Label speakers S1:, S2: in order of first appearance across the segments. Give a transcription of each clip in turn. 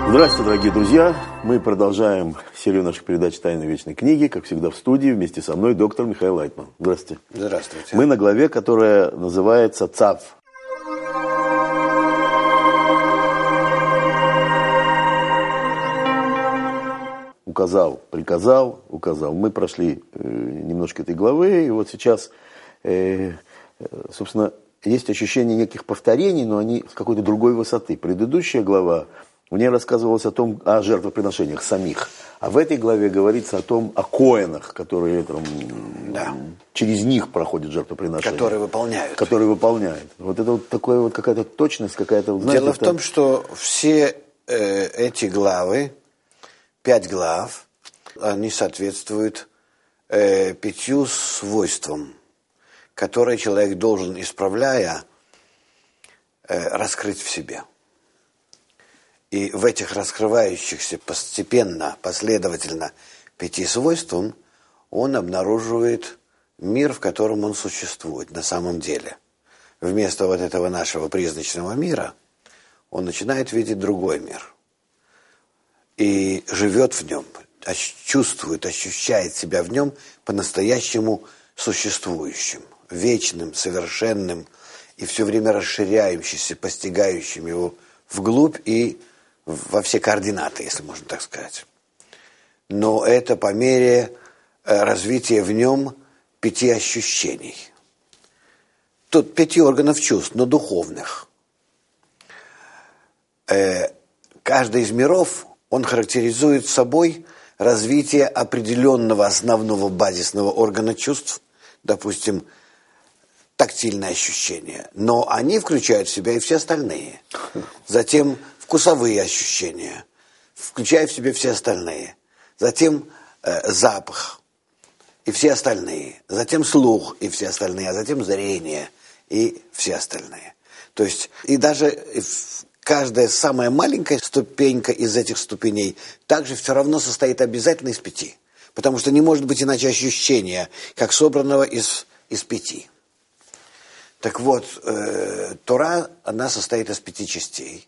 S1: Здравствуйте, дорогие друзья! Мы продолжаем серию наших передач «Тайны вечной книги». Как всегда в студии вместе со мной доктор Михаил Лайтман. Здравствуйте.
S2: Здравствуйте.
S1: Мы на главе, которая называется «Цав». Указал, приказал, указал. Мы прошли немножко этой главы, и вот сейчас, собственно, есть ощущение неких повторений, но они с какой-то другой высоты. Предыдущая глава, в ней рассказывалось о жертвоприношениях самих. А в этой главе говорится о коэнах, которые через них проходят жертвоприношения.
S2: Которые выполняют.
S1: Которые выполняют. Вот это вот такая вот какая-то точность, какая-то... Знаете,
S2: Дело в том, что все эти главы, 5 глав, они соответствуют 5 свойствам, которые человек должен, исправляя, раскрыть в себе. И в этих раскрывающихся постепенно, последовательно 5 свойствах он обнаруживает мир, в котором он существует на самом деле. Вместо вот этого нашего призрачного мира он начинает видеть другой мир. И живет в нем, чувствует, ощущает себя в нем по-настоящему существующим, вечным, совершенным и все время расширяющимся, постигающим его вглубь и во все координаты, если можно так сказать. Но это по мере развития в нем 5 ощущений. Тут 5 органов чувств, но духовных. Каждый из миров, он характеризует собой развитие определенного основного базисного органа чувств, допустим, тактильные ощущения, но они включают в себя и все остальные. Затем вкусовые ощущения, включая в себя все остальные. Затем запах и все остальные. Затем слух и все остальные. А затем зрение и все остальные. То есть, и даже каждая самая маленькая ступенька из этих ступеней также все равно состоит обязательно из 5. Потому что не может быть иначе ощущения, как собранного из 5. Так вот, Тора, она состоит из 5 частей.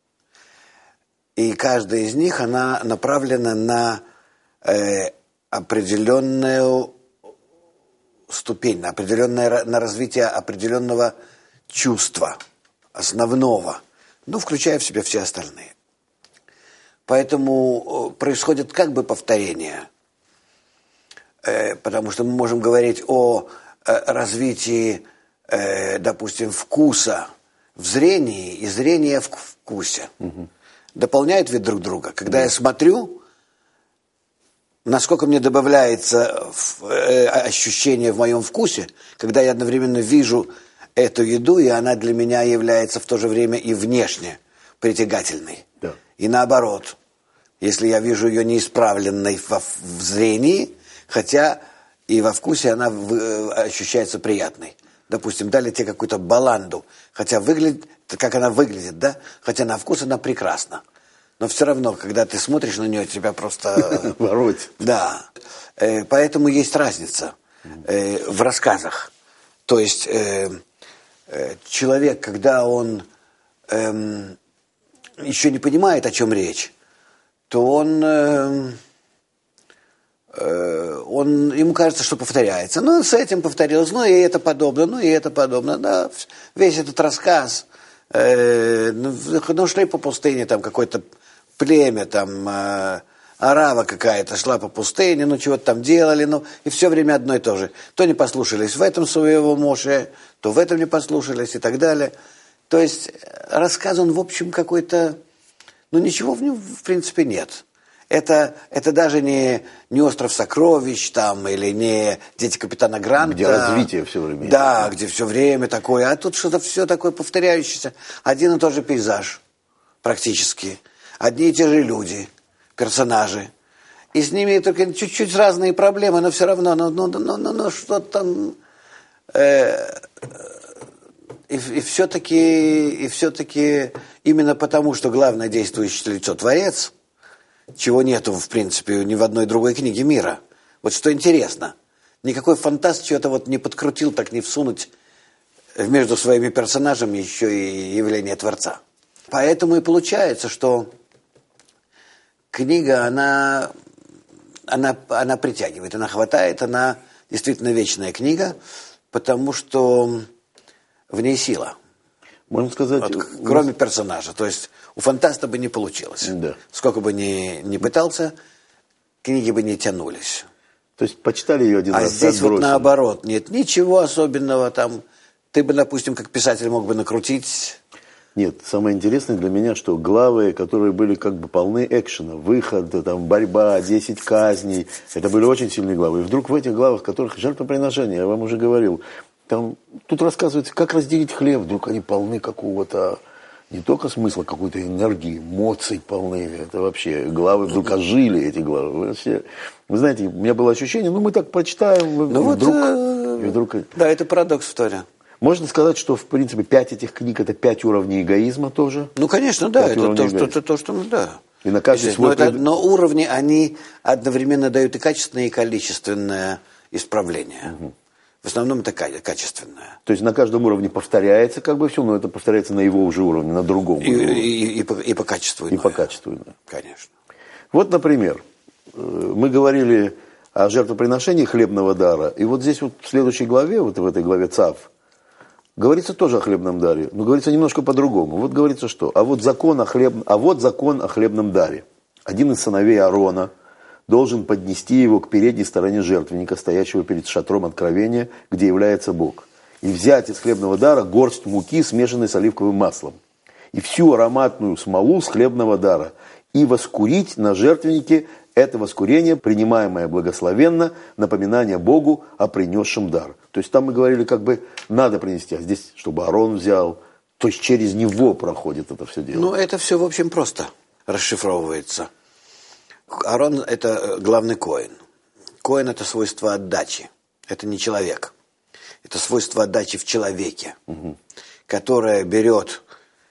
S2: И каждая из них, она направлена на определенную ступень, на развитие определенного чувства, основного, включая в себя все остальные. Поэтому происходит как бы повторение. Потому что мы можем говорить о развитии, допустим, вкуса в зрении и зрения в вкусе. Дополняют ведь друг друга. Когда я смотрю, насколько мне добавляется ощущение в моем вкусе, когда я одновременно вижу эту еду, и она для меня является в то же время и внешне притягательной.
S1: Да.
S2: И наоборот, если я вижу ее неисправленной в зрении, хотя и во вкусе она ощущается приятной. Допустим, дали тебе какую-то баланду, хотя выглядит, как она выглядит, да? Хотя на вкус она прекрасна. Но все равно, когда ты смотришь на нее, тебя просто...
S1: Воротит.
S2: Да. Поэтому есть разница в рассказах. То есть человек, когда он еще не понимает, о чем речь, то ему кажется, что повторяется. С этим повторилось, и это подобно, и это подобно. Да, весь этот рассказ, шли по пустыне, там какое-то племя, там арава какая-то шла по пустыне, чего-то там делали, и все время одно и то же. То не послушались в этом своего Моше, то в этом не послушались и так далее. То есть рассказ, он в общем какой-то, ничего в нем в принципе нет. Это даже не остров сокровищ там, или не дети капитана Гранта.
S1: Где развитие все время.
S2: Да, где все время такое. А тут что-то все такое повторяющееся. Один и тот же пейзаж практически. Одни и те же люди, персонажи. И с ними только чуть-чуть разные проблемы, но все равно, что-то там... И все-таки именно потому, что главное действующее лицо Творец, чего нету, в принципе, ни в одной другой книге мира. Вот что интересно, никакой фантаст чего-то не подкрутил, так не всунуть между своими персонажами еще и явление Творца. Поэтому и получается, что книга, она притягивает, она хватает, она действительно вечная книга, потому что в ней сила.
S1: Можно сказать...
S2: Вот, кроме персонажа. То есть у фантаста бы не получилось.
S1: Да.
S2: Сколько бы ни пытался, книги бы не тянулись.
S1: То есть почитали ее один раз,
S2: а здесь
S1: отбросили.
S2: вот наоборот. Нет ничего особенного там. Ты бы, допустим, как писатель мог бы накрутить...
S1: Нет, самое интересное для меня, что главы, которые были как бы полны экшена, выход, там, борьба, 10 казней, это были очень сильные главы. И вдруг в этих главах, в которых жертвоприношения, я вам уже говорил, там, тут рассказывается, как разделить хлеб, вдруг они полны какого-то, не только смысла, какой-то энергии, эмоций полны, это вообще, главы вдруг ожили, эти главы. Вообще, вы знаете, у меня было ощущение, мы так прочитаем, и вдруг...
S2: Да, это парадокс история.
S1: Можно сказать, что, в принципе, 5 этих книг – это 5 уровней эгоизма тоже?
S2: Ну, конечно, да. Это то, что да.
S1: И на каждый свой...
S2: Но уровни, они одновременно дают и качественное, и количественное исправление. Угу. В основном это качественное.
S1: То есть на каждом уровне повторяется как бы все, но это повторяется на его уже уровне, на другом уровне.
S2: И по качеству.
S1: И по качеству, да.
S2: Конечно.
S1: Вот, например, мы говорили о жертвоприношении хлебного дара, и вот здесь вот в следующей главе, вот в этой главе Цав, говорится тоже о хлебном даре, но говорится немножко по-другому. Вот говорится что? А вот закон о хлебном даре. Один из сыновей Аарона должен поднести его к передней стороне жертвенника, стоящего перед шатром откровения, где является Бог, и взять из хлебного дара горсть муки, смешанной с оливковым маслом, и всю ароматную смолу с хлебного дара, и воскурить на жертвеннике это воскурение, принимаемое благословенно, напоминание Богу о принесшем дар. То есть там мы говорили, как бы надо принести, а здесь, чтобы Аарон взял, то есть через него проходит это все дело.
S2: Ну, это все, в общем, просто расшифровывается. Аарон – это главный коэн. Коэн – это свойство отдачи. Это не человек. Это свойство отдачи в человеке, которое берет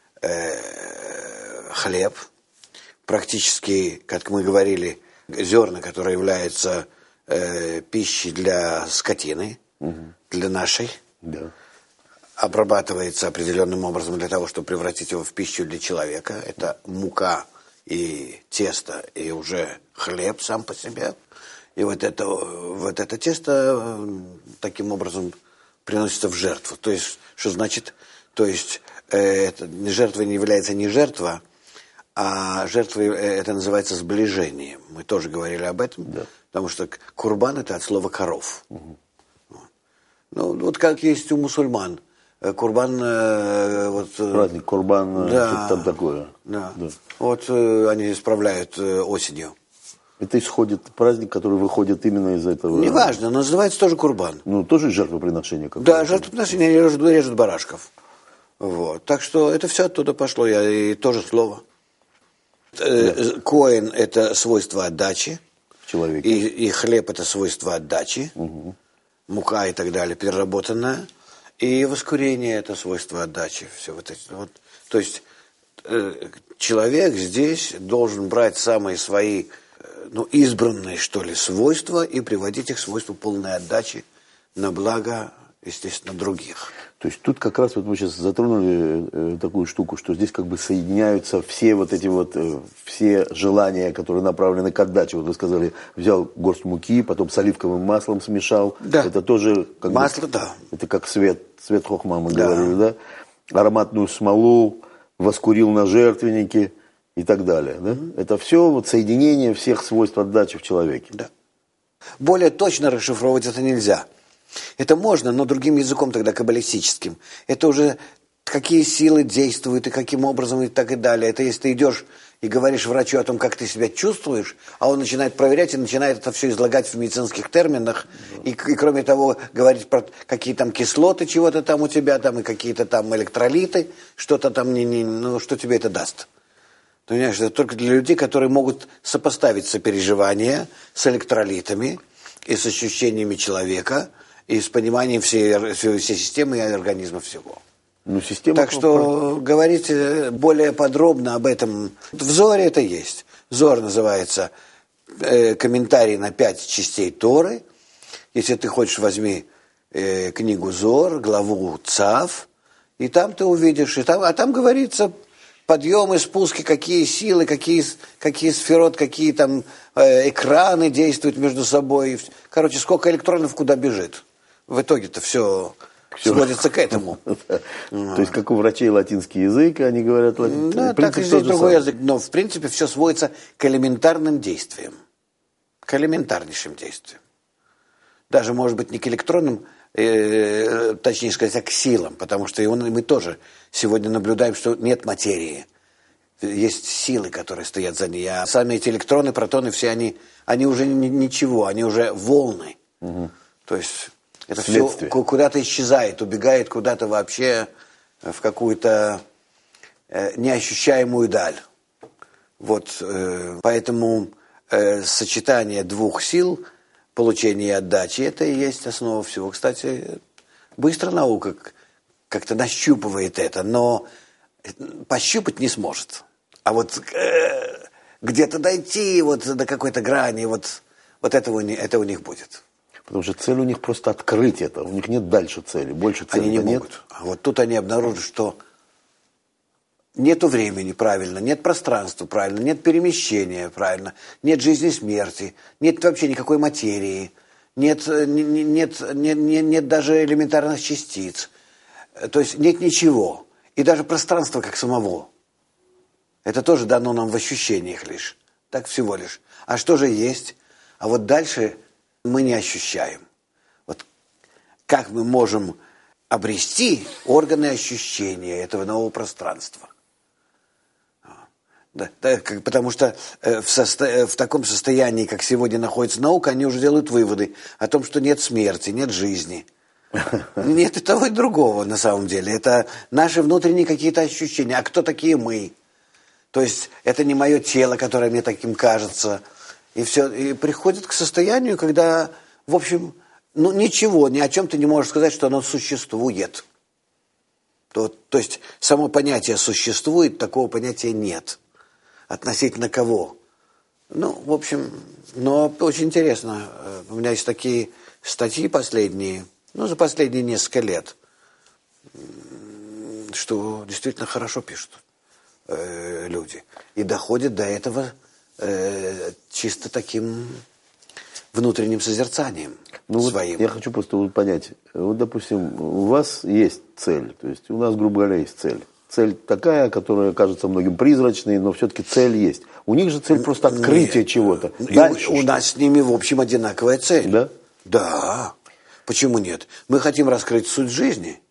S2: хлеб, практически, как мы говорили, зерна, которые являются пищей для скотины, для нашей, обрабатывается определенным образом для того, чтобы превратить его в пищу для человека. Это мука и тесто, и уже хлеб сам по себе. И вот это тесто таким образом приносится в жертву. То есть, что значит? То есть, жертва не является не жертва, а жертва это называется сближением. Мы тоже говорили об этом, потому что курбан это от слова коров. Ну, вот как есть у мусульман. Курбан...
S1: праздник Курбан, что-то там такое.
S2: Да. Вот они справляют осенью.
S1: Это исходит праздник, который выходит именно из этого...
S2: Неважно, но называется тоже Курбан.
S1: Ну, тоже жертвоприношение какое-то.
S2: Да, жертвоприношение, режут барашков. Вот. Так что это все оттуда пошло, и тоже слово. Коэн – это свойство отдачи.
S1: Человек.
S2: И хлеб – это свойство отдачи. Мука и так далее, переработанная. И воскурение – это свойство отдачи. Все вот эти, вот. То есть человек здесь должен брать самые свои, избранные, что ли, свойства и приводить их к свойству полной отдачи на благо, естественно, других.
S1: То есть тут как раз вот мы сейчас затронули такую штуку, что здесь как бы соединяются все вот эти вот, все желания, которые направлены к отдаче. Вот вы сказали, взял горсть муки, потом с оливковым маслом смешал.
S2: Да.
S1: Это тоже... как
S2: масло,
S1: бы,
S2: да.
S1: Это как свет хохма, мы говорили, да? Ароматную смолу воскурил на жертвеннике и так далее, да? Это все вот соединение всех свойств отдачи в человеке.
S2: Да. Более точно расшифровывать это нельзя. Это можно, но другим языком тогда, каббалистическим. Это уже какие силы действуют и каким образом и так и далее. Это если ты идешь и говоришь врачу о том, как ты себя чувствуешь, а он начинает проверять и начинает это все излагать в медицинских терминах. И кроме того, говорить про какие там кислоты чего-то там у тебя, там и какие-то там электролиты, что-то там, что тебе это даст. Ты понимаешь, это только для людей, которые могут сопоставить сопереживание с электролитами и с ощущениями человека, и с пониманием всей системы и организма всего. Так что говорить более подробно об этом в Зоре это есть. Зор называется комментарий на 5 частей Торы. Если ты хочешь, возьми книгу Зор, главу Цав, и там ты увидишь, а там говорится подъемы, спуски, какие силы, какие сферот, какие там экраны действуют между собой. Короче, сколько электронов куда бежит. В итоге-то все сводится к этому.
S1: То есть, как у врачей латинский язык, они говорят латинский.
S2: Да, так и здесь другой язык. Но, в принципе, все сводится к элементарным действиям. К элементарнейшим действиям. Даже, может быть, не к электронным, точнее сказать, а к силам. Потому что мы тоже сегодня наблюдаем, что нет материи. Есть силы, которые стоят за ней. А сами эти электроны, протоны, все они уже ничего, они уже волны. То есть это все куда-то исчезает, убегает куда-то вообще в какую-то неощущаемую даль. Вот, поэтому сочетание двух сил, получение и отдачи, это и есть основа всего. Кстати, быстро наука как-то нащупывает это, но пощупать не сможет. А вот где-то дойти вот до какой-то грани, вот это у них будет.
S1: Потому что цель у них просто открыть это. У них нет дальше цели. Больше цели
S2: они не
S1: нет.
S2: могут. А вот тут они обнаружат, что нету времени правильно, нет пространства правильно, нет перемещения правильно, нет жизни и смерти, нет вообще никакой материи, нет даже элементарных частиц. То есть нет ничего. И даже пространства как самого. Это тоже дано нам в ощущениях лишь. Так всего лишь. А что же есть? А вот дальше мы не ощущаем. Вот как мы можем обрести органы ощущения этого нового пространства? Да, потому что в таком состоянии, как сегодня находится наука, они уже делают выводы о том, что нет смерти, нет жизни. Нет и того, и другого на самом деле. Это наши внутренние какие-то ощущения. А кто такие мы? То есть это не мое тело, которое мне таким кажется. И все. И приходит к состоянию, когда, в общем, ничего, ни о чем ты не можешь сказать, что оно существует. То есть само понятие существует, такого понятия нет. Относительно кого? В общем, но очень интересно. У меня есть такие статьи последние, за последние несколько лет, что действительно хорошо пишут люди. И доходят до этого чисто таким внутренним созерцанием своим.
S1: Я хочу просто понять. Вот, допустим, у вас есть цель. То есть у нас, грубо говоря, есть цель. Цель такая, которая кажется многим призрачной, но все-таки цель есть. У них же цель просто открытие чего-то.
S2: У нас с ними, в общем, одинаковая цель.
S1: Да?
S2: Да. Почему нет? Мы хотим раскрыть суть жизни.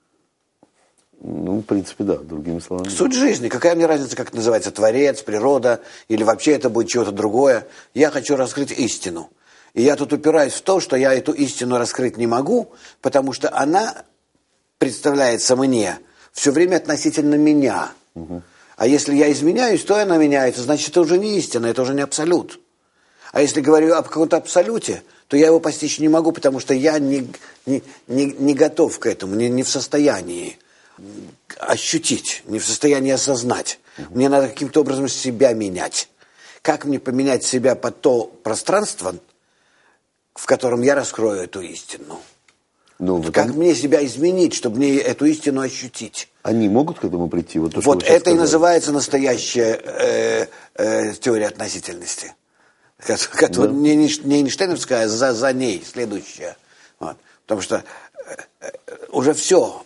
S1: В принципе, да, другими словами.
S2: Суть жизни. Какая мне разница, как называется Творец, природа, или вообще это будет чего-то другое. Я хочу раскрыть истину. И я тут упираюсь в то, что я эту истину раскрыть не могу, потому что она представляется мне все время относительно меня. А если я изменяюсь, то она меняется. Значит, это уже не истина, это уже не абсолют. А если говорю об каком-то абсолюте, то я его постичь не могу, потому что я не готов к этому, не в состоянии ощутить, не в состоянии осознать. Мне надо каким-то образом себя менять. Как мне поменять себя под то пространство, в котором я раскрою эту истину? Как мне себя изменить, чтобы мне эту истину ощутить?
S1: Они могут к этому прийти? Вот
S2: это сказали. И называется настоящая теория относительности. Которая не Эйнштейновская, а за ней следующая. Вот. Потому что уже все.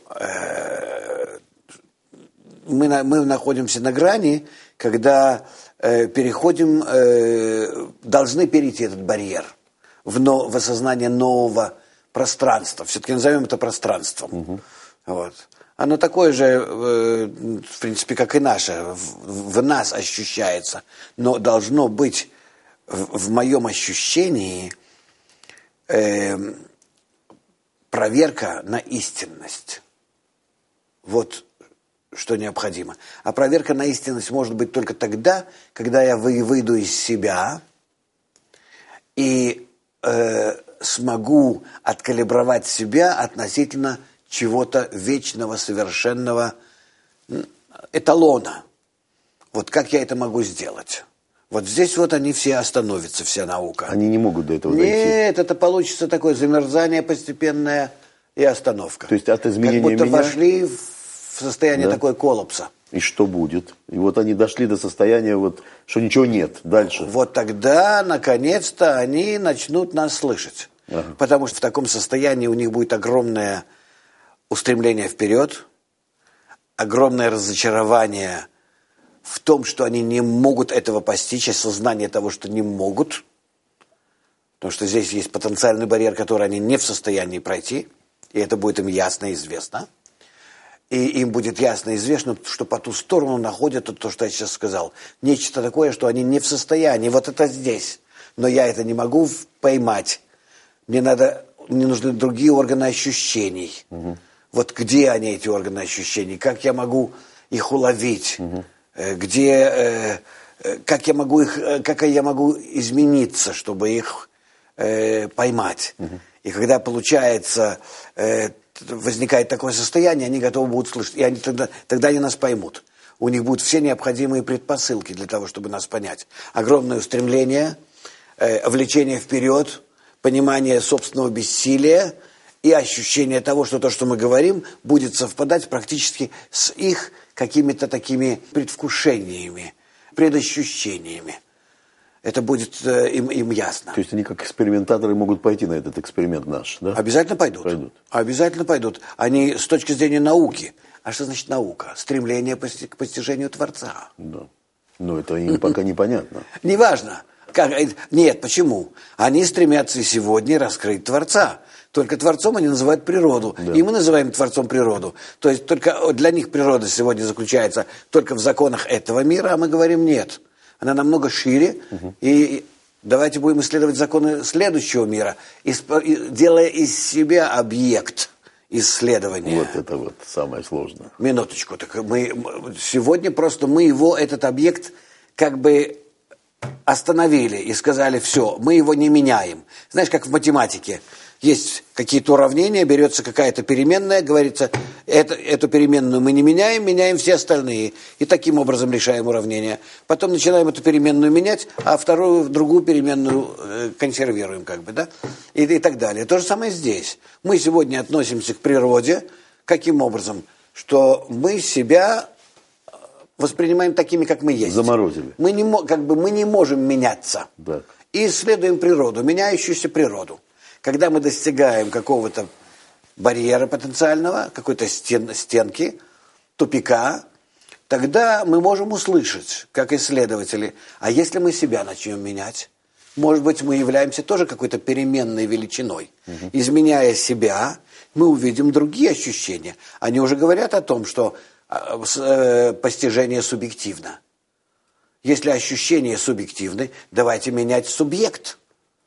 S2: Мы находимся на грани, когда должны перейти этот барьер в осознание нового пространства. Все-таки назовем это пространством. Вот. Оно такое же, в принципе, как и наше. В нас ощущается. Но должно быть в моем ощущении проверка на истинность. Вот что необходимо. А проверка на истинность может быть только тогда, когда я выйду из себя и смогу откалибровать себя относительно чего-то вечного, совершенного, эталона. Вот как я это могу сделать? Вот здесь вот они все остановятся, вся наука.
S1: Они не могут до этого дойти.
S2: Нет, это получится такое замерзание постепенное и остановка.
S1: То есть от изменения
S2: как будто
S1: меня...
S2: вошли в состояние такой коллапса.
S1: И что будет? И вот они дошли до состояния, вот, что ничего нет. Дальше.
S2: Вот тогда, наконец-то, они начнут нас слышать.
S1: Ага.
S2: Потому что в таком состоянии у них будет огромное устремление вперед, огромное разочарование в том, что они не могут этого постичь, осознание того, что не могут. Потому что здесь есть потенциальный барьер, который они не в состоянии пройти. И это будет им ясно и известно. И им будет ясно и известно, что по ту сторону находят то, что я сейчас сказал. Нечто такое, что они не в состоянии. Вот это здесь. Но я это не могу поймать. Мне нужны другие органы ощущений. Угу. Вот где они, эти органы ощущений? Как я могу их уловить? Угу. Как я могу измениться, чтобы их поймать? Угу. И когда получается, возникает такое состояние, они готовы будут слышать. И тогда они нас поймут. У них будут все необходимые предпосылки для того, чтобы нас понять. Огромное устремление, влечение вперед, понимание собственного бессилия и ощущение того, что то, что мы говорим, будет совпадать практически с их какими-то такими предвкушениями, предощущениями. Это будет им ясно.
S1: То есть они как экспериментаторы могут пойти на этот эксперимент наш, да?
S2: Обязательно пойдут. Обязательно пойдут. Они с точки зрения науки. А что значит наука? Стремление к постижению Творца.
S1: Да. Но это им пока непонятно.
S2: Неважно. Нет, почему? Они стремятся и сегодня раскрыть Творца. Только Творцом они называют природу. Да. И мы называем Творцом природу. То есть только для них природа сегодня заключается только в законах этого мира, а мы говорим нет. Она намного шире. Угу. И давайте будем исследовать законы следующего мира, делая из себя объект исследования.
S1: Вот это вот самое сложное.
S2: Минуточку. Так сегодня просто мы этот объект как бы остановили и сказали, все, мы его не меняем. Знаешь, как в математике. Есть какие-то уравнения, берется какая-то переменная, говорится, эту переменную мы не меняем, меняем все остальные. И таким образом решаем уравнение. Потом начинаем эту переменную менять, а другую переменную консервируем, как бы, да? И так далее. То же самое здесь. Мы сегодня относимся к природе каким образом? Что мы себя воспринимаем такими, как мы есть.
S1: Заморозили.
S2: Мы не можем меняться.
S1: Да.
S2: И исследуем природу, меняющуюся природу. Когда мы достигаем какого-то барьера потенциального, какой-то стенки, тупика, тогда мы можем услышать, как исследователи, а если мы себя начнем менять, может быть, мы являемся тоже какой-то переменной величиной. Угу. Изменяя себя, мы увидим другие ощущения. Они уже говорят о том, что постижение субъективно. Если ощущения субъективны, давайте менять субъект.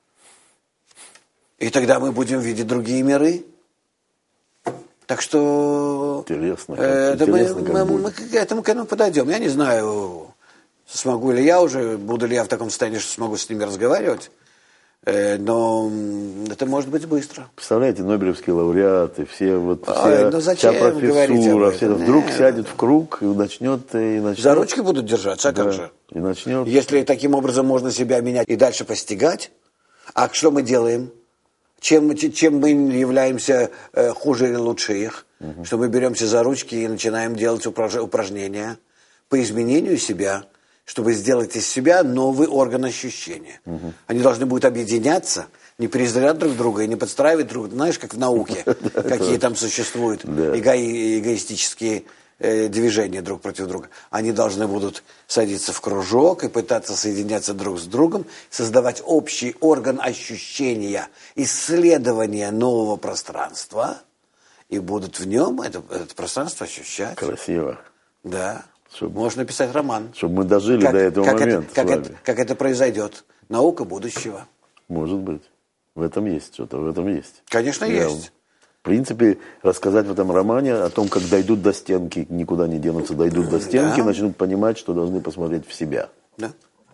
S2: И тогда мы будем видеть другие миры. Так что
S1: интересно,
S2: мы к этому подойдем. Я не знаю, смогу ли я уже, буду ли я в таком состоянии, что смогу с ними разговаривать. Но это может быть быстро.
S1: Представляете, нобелевские лауреаты, вся
S2: зачем
S1: профессура, все вдруг сядет в круг и начнет.
S2: За ручки будут держаться, а как же?
S1: И начнет.
S2: Если таким образом можно себя менять и дальше постигать, а что мы делаем? Чем мы являемся хуже или лучше их? Угу. Что мы беремся за ручки и начинаем делать упражнения по изменению себя, чтобы сделать из себя новый орган ощущения. Угу. Они должны будут объединяться, не презирать друг друга и не подстраивать друг друга. Знаешь, как в науке, какие там существуют эгоистические движения друг против друга. Они должны будут садиться в кружок и пытаться соединяться друг с другом, создавать общий орган ощущения, исследования нового пространства, и будут в нем это пространство ощущать.
S1: Красиво.
S2: Да. Можно написать роман.
S1: Чтобы мы дожили до этого момента.
S2: Как это произойдет. Наука будущего.
S1: Может быть. В этом есть что-то, в этом есть.
S2: Конечно, есть.
S1: В принципе, рассказать в этом романе о том, как дойдут до стенки, никуда не денутся, дойдут до стенки, начнут понимать, что должны посмотреть в себя.
S2: Да.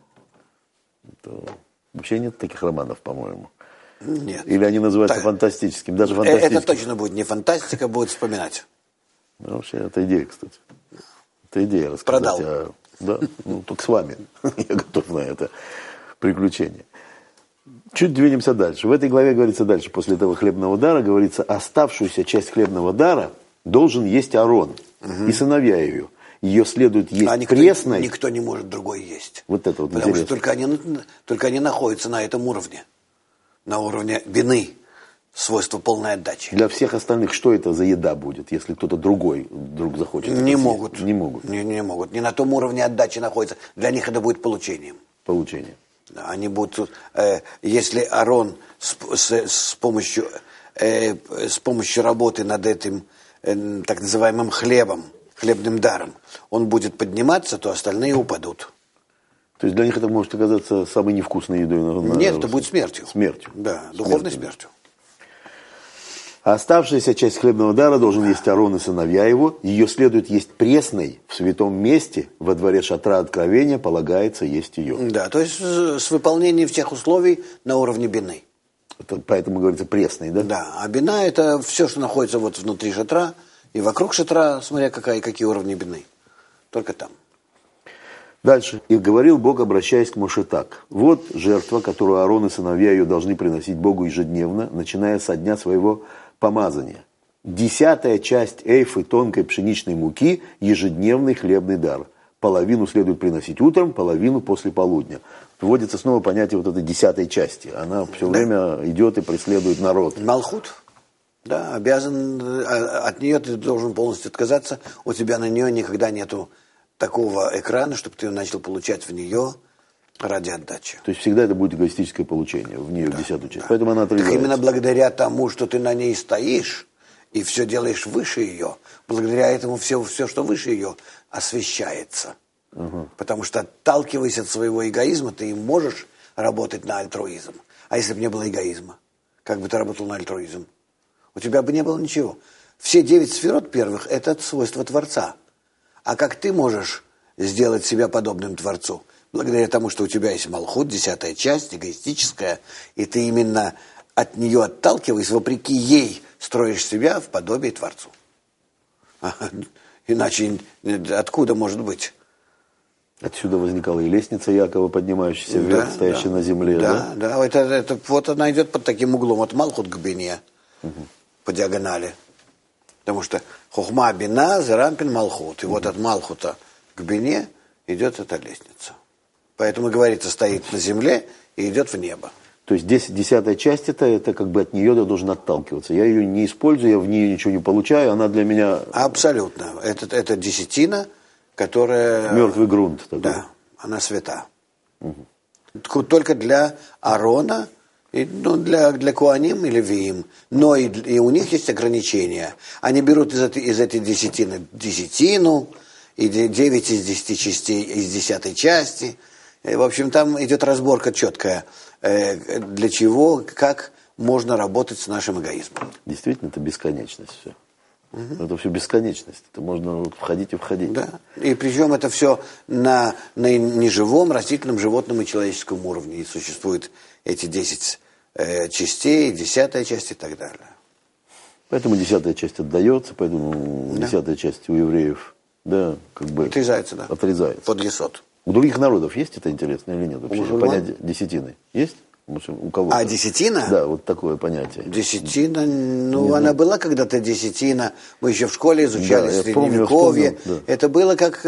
S1: Вообще нет таких романов, по-моему.
S2: Нет.
S1: Или они называются фантастическими, даже фантастическими.
S2: Это точно будет не фантастика, будет вспоминать.
S1: Вообще, это идея, кстати. Это идея рассказать.
S2: Продал.
S1: Да, только с вами. Я готов на это приключение. Чуть двинемся дальше. В этой главе говорится дальше, после этого хлебного дара, говорится, оставшуюся часть хлебного дара должен есть Аарон и сыновья ее, ее следует есть
S2: никто,
S1: пресной.
S2: Никто не может другой есть.
S1: Вот это вот
S2: Потому
S1: интересно.
S2: что только они находятся на этом уровне. На уровне бины, свойства полной отдачи.
S1: Для всех остальных что это за еда будет, если кто-то другой вдруг захочет?
S2: Не могут.
S1: Не могут.
S2: Не могут. Не на том уровне отдачи находятся. Для них это будет получением.
S1: Получение.
S2: Они будут, если Аарон с помощью работы над этим так называемым хлебным даром, он будет подниматься, то остальные упадут.
S1: То есть для них это может оказаться самой невкусной едой.
S2: Нет, это будет смертью.
S1: Смертью.
S2: Да, духовной смертью.
S1: А оставшаяся часть хлебного дара должен есть Аарон и сыновья его. Ее следует есть пресной в святом месте, во дворе шатра откровения полагается есть ее.
S2: Да, то есть с выполнением всех условий на уровне бины.
S1: Это поэтому говорится пресной, да?
S2: Да, а бина это все, что находится вот внутри шатра и вокруг шатра, смотря какие уровни бины. Только там.
S1: Дальше. «И говорил Бог, обращаясь к Моше так. Вот жертва, которую Аарон и сыновья ее должны приносить Богу ежедневно, начиная со дня своего помазания. 10 часть эйфы тонкой пшеничной муки – ежедневный хлебный дар. Половину следует приносить утром, половину после полудня». Вводится снова понятие вот этой 10 части. Она все время идет и преследует народ.
S2: Малхут. Да, обязан, от нее ты должен полностью отказаться. У тебя на нее никогда нету такого экрана, чтобы ты начал получать в нее ради отдачи.
S1: То есть всегда это будет эгоистическое получение в нее, в 10 часть. Поэтому она отрезается.
S2: Так именно благодаря тому, что ты на ней стоишь и все делаешь выше ее, благодаря этому все, что выше ее, освещается. Потому что, отталкиваясь от своего эгоизма, ты и можешь работать на альтруизм. А если бы не было эгоизма, как бы ты работал на альтруизм? У тебя бы не было ничего. Все 9 сферот первых – это свойства Творца. А как ты можешь сделать себя подобным Творцу? Благодаря тому, что у тебя есть Малхут, 10 часть, эгоистическая, и ты именно от нее отталкиваясь, вопреки ей, строишь себя в подобие Творцу. Иначе откуда может быть?
S1: Отсюда возникала и лестница Якова, поднимающаяся вверх, стоящая на земле.
S2: Да. Это вот она идет под таким углом, от Малхут к Бине, по диагонали. Потому что Хохма Бина, Зерампин Малхут. И вот от Малхута к Бине идет эта лестница. Поэтому, говорится, стоит на земле и идет в небо.
S1: То есть 10 часть это как бы от нее я должен отталкиваться. Я ее не использую, я в нее ничего не получаю, она для меня...
S2: Абсолютно. Это десятина, которая...
S1: Мертвый грунт такой.
S2: Да, она свята. Только для Аарона, для Коаним или Виим. Но и у них есть ограничения. Они берут из этой десятины десятину, и 9 из 10 частей из 10 части. И, в общем, там идет разборка четкая, для чего, как можно работать с нашим эгоизмом.
S1: Действительно, это бесконечность все. Это все бесконечность. Это можно входить и входить.
S2: Да. И причем это все на неживом, растительном, животном и человеческом уровне. И существуют эти 10 частей, 10 часть и так далее.
S1: Поэтому 10 часть отдается, поэтому 10 часть у евреев, как бы
S2: отрезается, да.
S1: Отрезается.
S2: Под есот.
S1: У других народов есть это интересно или нет вообще?
S2: Мусульман?
S1: Понятие десятины есть? У кого?
S2: А десятина?
S1: Да, вот такое понятие.
S2: Десятина, она была когда-то десятина. Мы еще в школе изучали Средневековье.
S1: Да.
S2: Это было как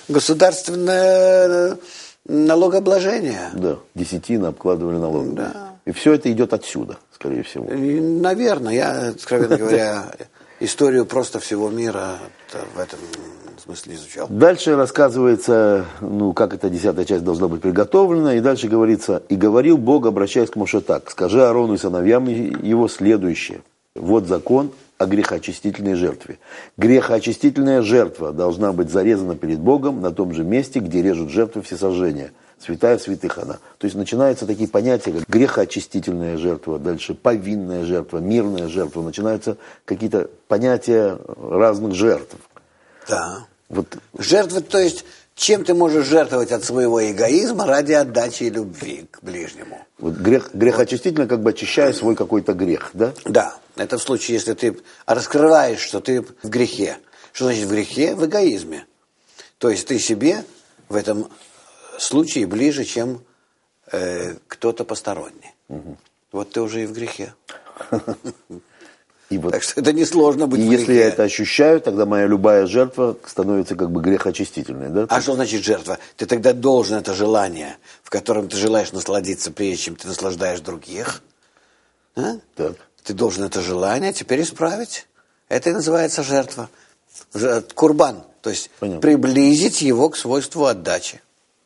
S2: государственное налогообложение.
S1: Да, десятина обкладывали налогом.
S2: Да.
S1: И все это идет отсюда, скорее всего.
S2: И, наверное, я, откровенно говоря, историю просто всего мира в этом смысле изучал.
S1: Дальше рассказывается, как эта 10 часть должна быть приготовлена. И дальше говорится, и говорил Бог, обращаясь к Моше так: скажи Аарону и сыновьям его следующее. Вот закон о грехоочистительной жертве. Грехоочистительная жертва должна быть зарезана перед Богом на том же месте, где режут жертвы всесожжения. Святая святых она. То есть начинаются такие понятия, как грехоочистительная жертва, дальше повинная жертва, мирная жертва. Начинаются какие-то понятия разных жертв.
S2: Да.
S1: Вот.
S2: Жертва, то есть, чем ты можешь жертвовать от своего эгоизма ради отдачи и любви к ближнему.
S1: Вот грехоочистительно, как бы очищая свой какой-то грех, да?
S2: Да. Это в случае, если ты раскрываешь, что ты в грехе. Что значит в грехе? В эгоизме. То есть ты себе в этом случае ближе, чем кто-то посторонний. Вот ты уже и в грехе. Так что это несложно быть
S1: и
S2: в
S1: если
S2: грехе.
S1: я это ощущаю, тогда моя любая жертва становится как бы грехочистительной. Да?
S2: А что значит жертва? Ты тогда должен это желание, в котором ты желаешь насладиться, прежде чем ты наслаждаешь других. А?
S1: Так.
S2: Ты должен это желание теперь исправить. Это и называется жертва. Курбан. То есть
S1: Понятно.
S2: приблизить его к свойству отдачи.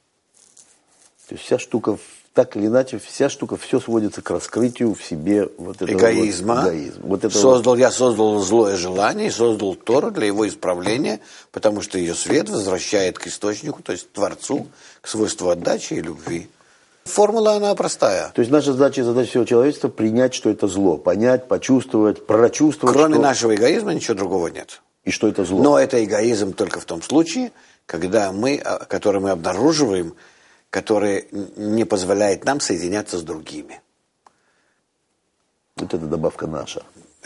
S1: То есть вся штука, так или иначе, вся штука, все сводится к раскрытию в себе вот этого
S2: Эгоизма.
S1: Вот, эгоизм. Вот этого
S2: Я создал злое желание и создал Тору для его исправления, потому что ее свет возвращает к источнику, то есть Творцу, к свойству отдачи и любви. Формула, она простая.
S1: То есть наша задача и задача всего человечества принять, что это зло, понять, почувствовать, прочувствовать.
S2: Кроме
S1: что...
S2: нашего эгоизма ничего другого нет.
S1: И что это зло.
S2: Но это эгоизм только в том случае, который мы обнаруживаем, который не позволяет нам соединяться с другими.
S1: Вот это добавка наша.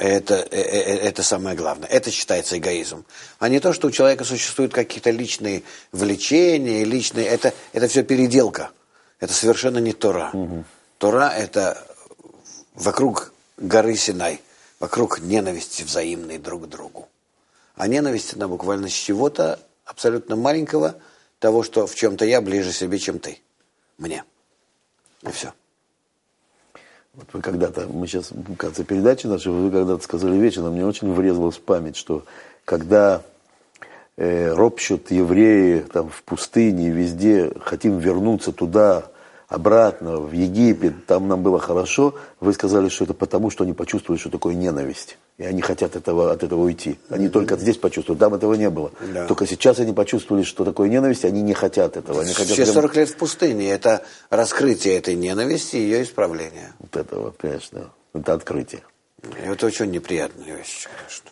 S2: Это самое главное. Это считается эгоизмом. А не то, что у человека существуют какие-то личные влечения, это все переделка. Это совершенно не Тора. Угу. Тора – это вокруг горы Синай, вокруг ненависти взаимной друг к другу. А ненависть, она буквально с чего-то абсолютно маленького, того, что в чем-то я ближе себе, чем ты. Мне. И все.
S1: Вот вы когда-то, мы сейчас в конце передачи нашей, вы когда-то сказали вещь, она мне очень врезалась в память, что когда ропщут евреи там в пустыне, везде, хотим вернуться туда, обратно, в Египет, там нам было хорошо, вы сказали, что это потому, что они почувствовали, что такое ненависть. И они хотят от этого уйти. Они только здесь почувствовали, там этого не было. Да. Только сейчас они почувствовали, что такое ненависть, они не хотят этого. Они хотят
S2: все 40 лет в пустыне, это раскрытие этой ненависти и ее исправление.
S1: Вот это вот, конечно, это открытие.
S2: И это очень неприятная вещь, конечно.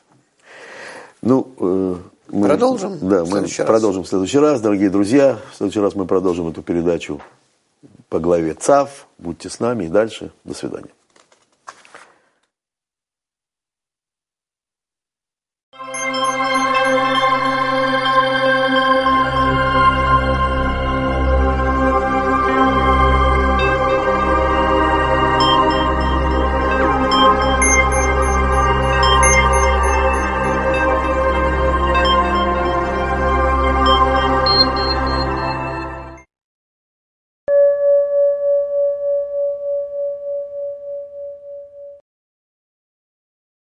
S1: Ну, мы
S2: продолжим.
S1: Да, мы продолжим в следующий раз, дорогие друзья. В следующий раз мы продолжим эту передачу по главе Цав. Будьте с нами и дальше. До свидания.